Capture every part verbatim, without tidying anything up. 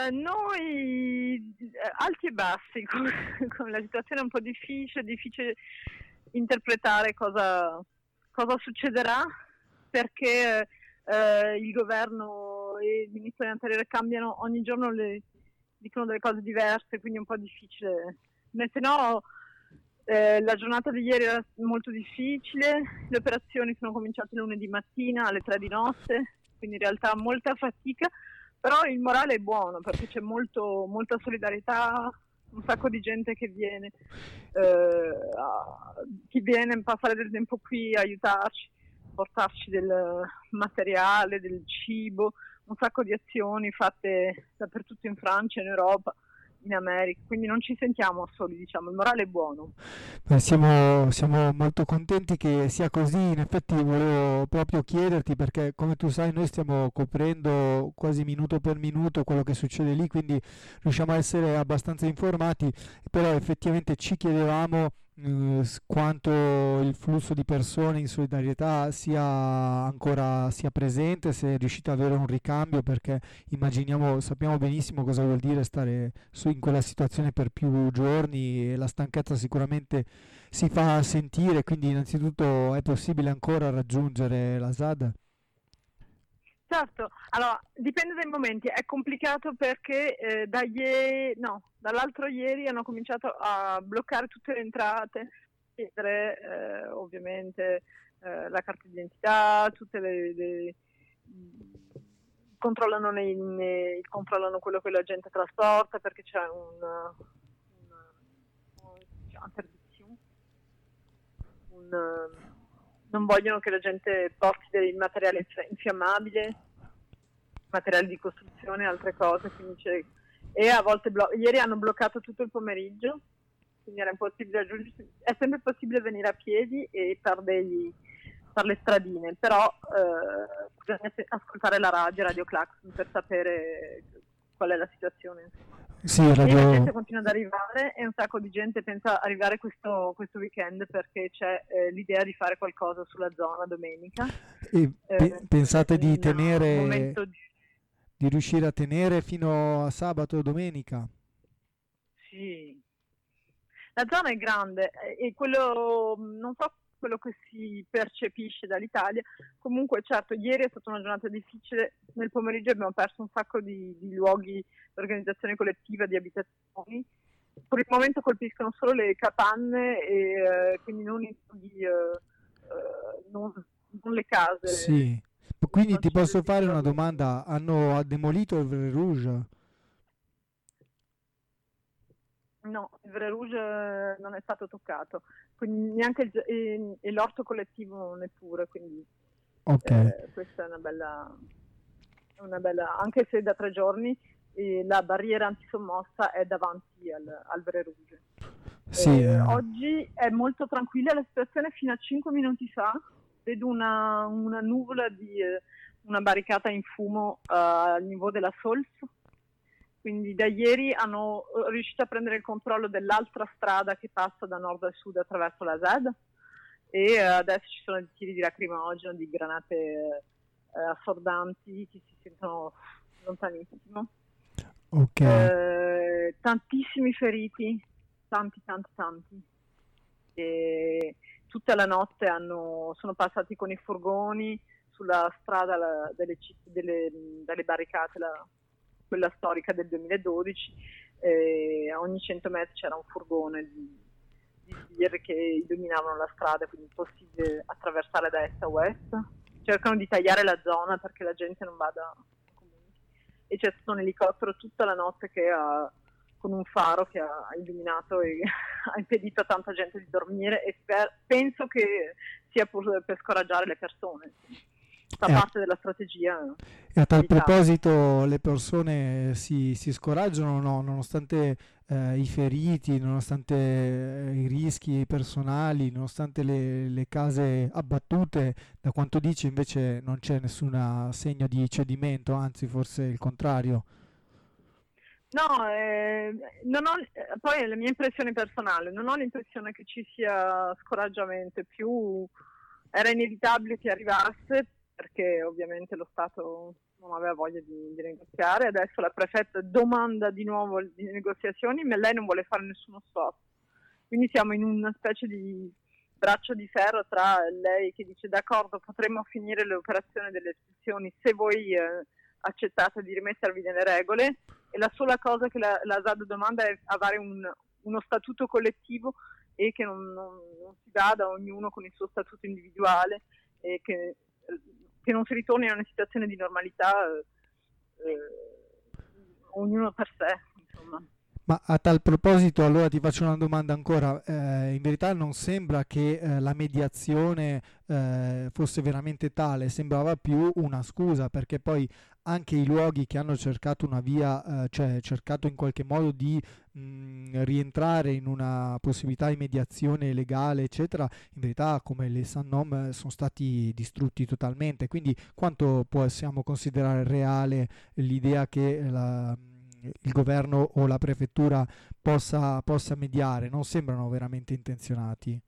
Noi eh, alti e bassi, con, con la situazione è un po' difficile, difficile interpretare cosa, cosa succederà, perché eh, il governo e il ministro dell'Interiore cambiano ogni giorno, le, dicono delle cose diverse, quindi è un po' difficile. Se no, eh, la giornata di ieri era molto difficile, le operazioni sono cominciate lunedì mattina alle tre di notte, quindi in realtà molta fatica. Però il morale è buono perché c'è molto, molta solidarietà, un sacco di gente che viene, eh, a, chi viene a passare del tempo qui, aiutarci, portarci del materiale, del cibo, un sacco di azioni fatte dappertutto in Francia, in Europa, in America, quindi non ci sentiamo soli, diciamo, il morale è buono. Beh, siamo, siamo molto contenti che sia così. In effetti volevo proprio chiederti perché, come tu sai, noi stiamo coprendo quasi minuto per minuto quello che succede lì, quindi riusciamo a essere abbastanza informati, però effettivamente ci chiedevamo eh, s- quanto il flusso di persone in solidarietà sia ancora sia presente, se riuscite ad avere un ricambio, perché immaginiamo, sappiamo benissimo cosa vuol dire stare su- in quella situazione per più giorni e la stanchezza sicuramente si fa sentire, quindi innanzitutto è possibile ancora raggiungere la S A D? Certo, allora dipende dai momenti, è complicato perché eh, da ieri, no, dall'altro ieri hanno cominciato a bloccare tutte le entrate, chiedere eh, ovviamente eh, la carta d'identità, tutte le, le controllano, nei, nei, controllano quello che la gente trasporta perché c'è un, un, un, un non vogliono che la gente porti del materiale infiammabile, materiali di costruzione, altre cose, quindi c'è, e a volte blo- ieri hanno bloccato tutto il pomeriggio, quindi era impossibile raggiungere, è sempre possibile venire a piedi e per, dei, per le stradine, però eh, bisogna ascoltare la radio, Radio Claxon, per sapere qual è la situazione, insomma. Sì, E la radio. gente continua ad arrivare e un sacco di gente pensa arrivare questo, questo weekend perché c'è eh, l'idea di fare qualcosa sulla zona domenica. E pe- Eh, pensate di in uh, un tenere, momento di... di riuscire a tenere fino a sabato o domenica? Sì. La zona è grande e quello, non so quello che si percepisce dall'Italia, comunque certo ieri è stata una giornata difficile, nel pomeriggio abbiamo perso un sacco di, di luoghi di organizzazione collettiva, di abitazioni, per il momento colpiscono solo le capanne e eh, quindi non, i, di, eh, eh, non, non le case, Sì. Quindi non ti ci sono posso dei fare una sicuramente. domanda? Hanno demolito il Vrai Rouge? No, il Vrai Rouge non è stato toccato, quindi neanche il, e, e l'orto collettivo neppure, quindi Ok. eh, questa è una bella, una bella, anche se da tre giorni eh, la barriera antisommossa è davanti al, al Vrai Rouge. Sì, Eh, eh, oggi è molto tranquilla la situazione, fino a cinque minuti fa vedo una, una nuvola di eh, una barricata in fumo uh, al niveau della Sols, quindi da ieri hanno riuscito a prendere il controllo dell'altra strada che passa da nord a sud attraverso la Z e adesso ci sono dei tiri di lacrimogeno, di granate eh, assordanti che si sentono lontanissimo. ok. Eh, tantissimi feriti, tanti tanti tanti. E tutta la notte hanno, sono passati con i furgoni sulla strada la, delle, delle, delle barricate, la, quella storica del duemiladodici, eh, a ogni cento metri c'era un furgone di, di sbirri che illuminavano la strada, quindi è possibile attraversare da est a ouest. Cercano di tagliare la zona perché la gente non vada comunque. E c'è stato un elicottero tutta la notte che ha, con un faro che ha illuminato e ha impedito a tanta gente di dormire e per, penso che sia pur per scoraggiare le persone. Fa E a, parte della strategia e a tal militare. proposito le persone si, si scoraggiano o no, nonostante eh, i feriti, nonostante eh, i rischi personali, nonostante le, le case abbattute, da quanto dici invece non c'è nessun segno di cedimento, anzi forse il contrario. No, eh, non ho, eh, poi è la mia impressione personale, non ho l'impressione che ci sia scoraggiamento, più era inevitabile che arrivasse perché ovviamente lo Stato non aveva voglia di, di negoziare. Adesso la prefetta domanda di nuovo di negoziazioni, ma lei non vuole fare nessuno sforzo. Quindi siamo in una specie di braccio di ferro tra lei che dice d'accordo, potremmo finire le operazioni delle espulsioni se voi eh, accettate di rimettervi nelle regole, e la sola cosa che la, la Assad domanda è avere un, uno statuto collettivo e che non, non, non si vada ognuno con il suo statuto individuale e che, che non si ritorni a una situazione di normalità eh, eh, ognuno per sé, insomma. Ma a tal proposito, allora ti faccio una domanda ancora. Eh, in verità non sembra che eh, la mediazione eh, fosse veramente tale, sembrava più una scusa, perché poi anche i luoghi che hanno cercato una via, eh, cioè cercato in qualche modo di mh, rientrare in una possibilità di mediazione legale, eccetera, in verità come le Sannom eh, sono stati distrutti totalmente. Quindi quanto possiamo considerare reale l'idea che la il governo o la prefettura possa, possa mediare? Non sembrano veramente intenzionati.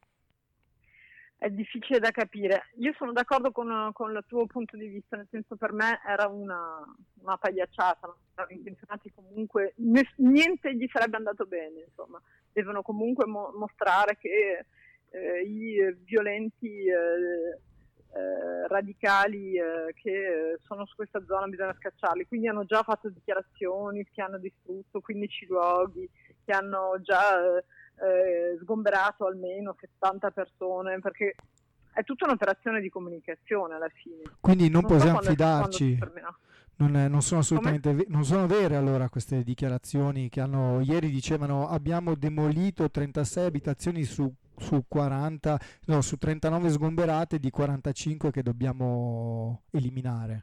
È difficile da capire. Io sono d'accordo con, con il tuo punto di vista, nel senso per me era una, una pagliacciata, non erano intenzionati comunque, ne- niente gli sarebbe andato bene, insomma. Devono comunque mo- mostrare che eh, i violenti eh, eh, radicali eh, che eh, sono su questa zona bisogna scacciarli, quindi hanno già fatto dichiarazioni che hanno distrutto quindici luoghi, che hanno già eh, eh, sgomberato almeno settanta persone, perché è tutta un'operazione di comunicazione alla fine. Quindi non, Non so possiamo quando, quando si fidarci. fermerà. Non, è- non sono Come? assolutamente ve- non sono vere allora queste dichiarazioni che hanno ieri dicevano abbiamo demolito trentasei abitazioni su, su quaranta, no, su trentanove sgomberate di quarantacinque che dobbiamo eliminare.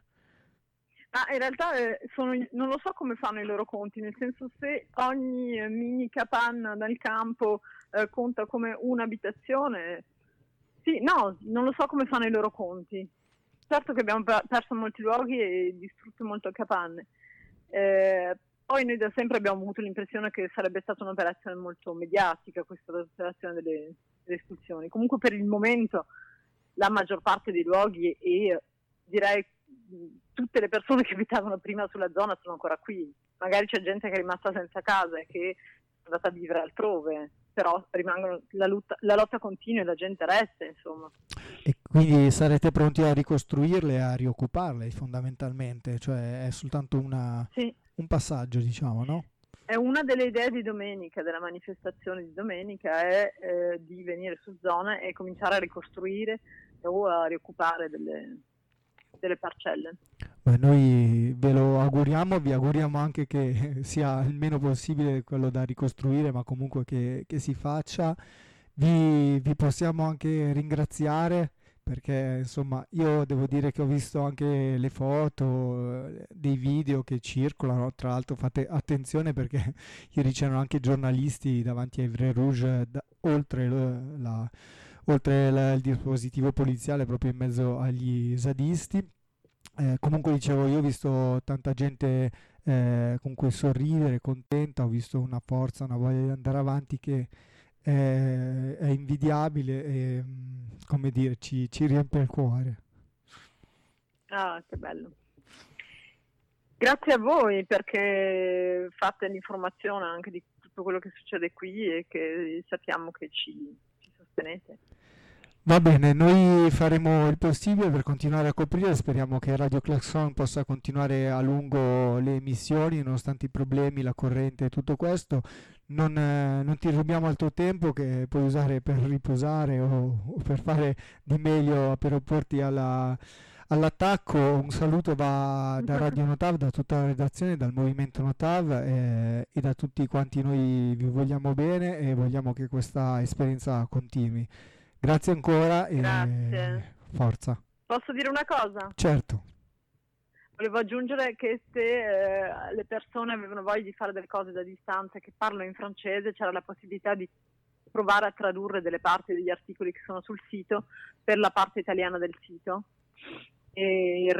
Ah, in realtà eh, sono, non lo so come fanno i loro conti, nel senso se ogni eh, mini capanna nel campo eh, conta come un'abitazione, sì, no, non lo so come fanno i loro conti. Certo che abbiamo per- perso molti luoghi e distrutto molte capanne. Eh, poi noi da sempre abbiamo avuto l'impressione che sarebbe stata un'operazione molto mediatica questa operazione delle, delle espulsioni. Comunque per il momento la maggior parte dei luoghi e direi tutte le persone che abitavano prima sulla zona sono ancora qui. Magari c'è gente che è rimasta senza casa e che è andata a vivere altrove, però rimangono, la, lotta, la lotta continua e la gente resta, insomma. E quindi sarete pronti a ricostruirle e a rioccuparle fondamentalmente, cioè è soltanto una, Sì. un passaggio, diciamo, no? È una delle idee di domenica, della manifestazione di domenica, è eh, di venire su zone e cominciare a ricostruire o a rioccupare delle, delle parcelle. Beh, noi ve lo auguriamo, vi auguriamo anche che sia il meno possibile quello da ricostruire, ma comunque che, che si faccia. Vi, vi possiamo anche ringraziare perché insomma io devo dire che ho visto anche le foto, eh, dei video che circolano, tra l'altro fate attenzione perché ieri c'erano anche giornalisti davanti ai Vrais Rouge da- oltre, lo- la- oltre la- il dispositivo poliziale proprio in mezzo agli sadisti. Eh, comunque dicevo, io ho visto tanta gente eh, con quel sorridere, contenta, ho visto una forza, una voglia di andare avanti che è, è invidiabile e, mm, come dire, ci, ci riempie il cuore. Ah, che bello. Grazie a voi perché fate l'informazione anche di tutto quello che succede qui e che sappiamo che ci, ci sostenete. Va bene, noi faremo il possibile per continuare a coprire, speriamo che Radio Claxon possa continuare a lungo le emissioni nonostante i problemi, la corrente e tutto questo. Non, eh, non ti rubiamo altro tempo che puoi usare per riposare o, o per fare di meglio per opporti alla- all'attacco. Un saluto va da Radio Notav, da tutta la redazione, dal movimento Notav eh, e da tutti quanti noi vi vogliamo bene e vogliamo che questa esperienza continui. Grazie ancora e Grazie. forza. Posso dire una cosa? Certo, Volevo aggiungere che se eh, le persone avevano voglia di fare delle cose da distanza che parlano in francese, c'era la possibilità di provare a tradurre delle parti degli articoli che sono sul sito per la parte italiana del sito. E